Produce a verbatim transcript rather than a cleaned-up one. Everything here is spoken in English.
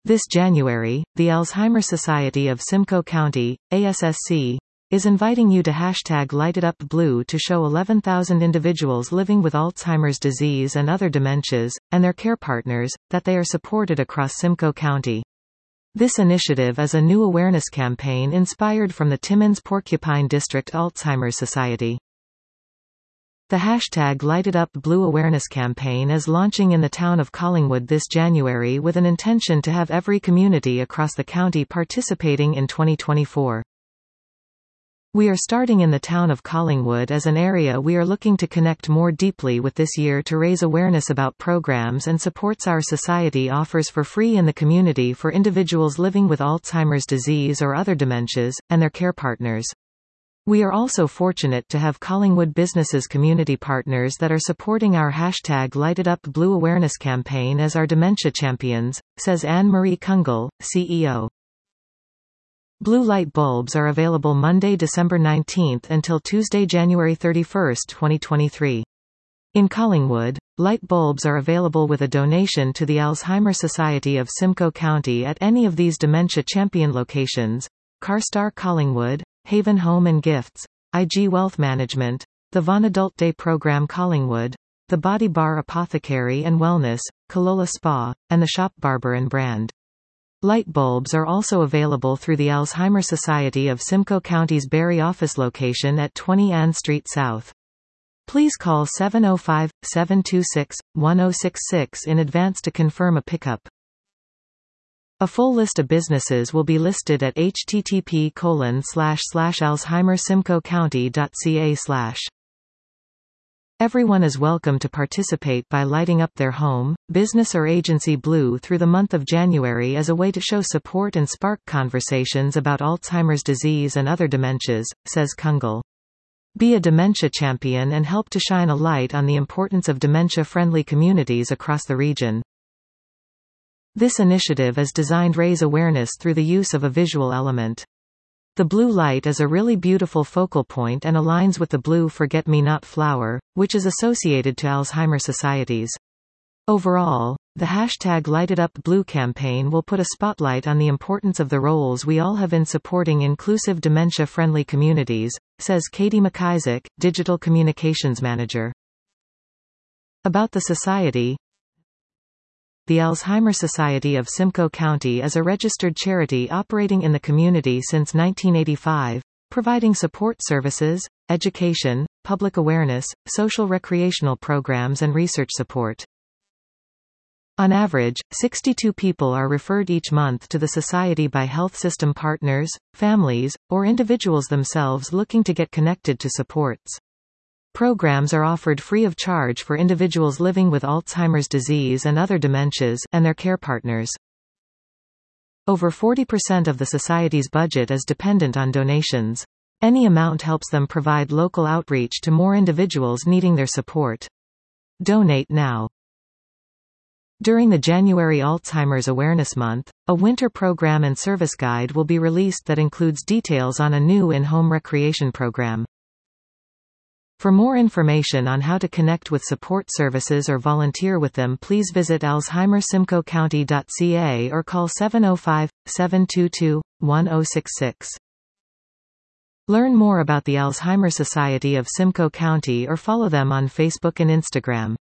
This January, the Alzheimer's Society of Simcoe County, A S S C, is inviting you to hashtag LightItUpBlue to show eleven thousand individuals living with Alzheimer's disease and other dementias, and their care partners, that they are supported across Simcoe County. This initiative is a new awareness campaign inspired from the Timmins Porcupine District Alzheimer's Society. The hashtag LightItUpBlue awareness campaign is launching in the town of Collingwood this January with an intention to have every community across the county participating in twenty twenty-four. We are starting in the town of Collingwood as an area we are looking to connect more deeply with this year to raise awareness about programs and supports our society offers for free in the community for individuals living with Alzheimer's disease or other dementias, and their care partners. We are also fortunate to have Collingwood businesses community partners that are supporting our hashtag LightItUpBlue awareness campaign as our dementia champions, says Anne-Marie Kungle, C E O. Blue light bulbs are available Monday, December nineteenth until Tuesday, January thirty-first, twenty twenty-three. In Collingwood, light bulbs are available with a donation to the Alzheimer's Society of Simcoe County at any of these Dementia Champion locations: CarStar Collingwood, Haven Home and Gifts, I G Wealth Management, the Vaughan Adult Day Program Collingwood, the Body Bar Apothecary and Wellness, Kalola Spa, and the Shop Barber and Brand. Light bulbs are also available through the Alzheimer's Society of Simcoe County's Barrie office location at twenty Ann Street South. Please call seven oh five, seven two six, one oh six six in advance to confirm a pickup. A full list of businesses will be listed at h t t p colon slash slash alzheimersimcoecounty dot c a slash. Everyone is welcome to participate by lighting up their home, business or agency blue through the month of January as a way to show support and spark conversations about Alzheimer's disease and other dementias, says Kungle. Be a dementia champion and help to shine a light on the importance of dementia-friendly communities across the region. This initiative is designed to raise awareness through the use of a visual element. The blue light is a really beautiful focal point and aligns with the blue forget-me-not flower, which is associated to Alzheimer's societies. Overall, the hashtag LightItUpBlue campaign will put a spotlight on the importance of the roles we all have in supporting inclusive dementia-friendly communities, says Katie McIsaac, Digital Communications Manager. About the society. The Alzheimer's Society of Simcoe County is a registered charity operating in the community since nineteen eighty-five, providing support services, education, public awareness, social recreational programs and research support. On average, sixty-two people are referred each month to the Society by health system partners, families, or individuals themselves looking to get connected to supports. Programs are offered free of charge for individuals living with Alzheimer's disease and other dementias, and their care partners. Over forty percent of the Society's budget is dependent on donations. Any amount helps them provide local outreach to more individuals needing their support. Donate now. During the January Alzheimer's Awareness Month, a winter program and service guide will be released that includes details on a new in-home recreation program. For more information on how to connect with support services or volunteer with them, please visit alzheimersimcoecounty dot c a or call seven oh five, seven two two, one oh six six. Learn more about the Alzheimer's Society of Simcoe County or follow them on Facebook and Instagram.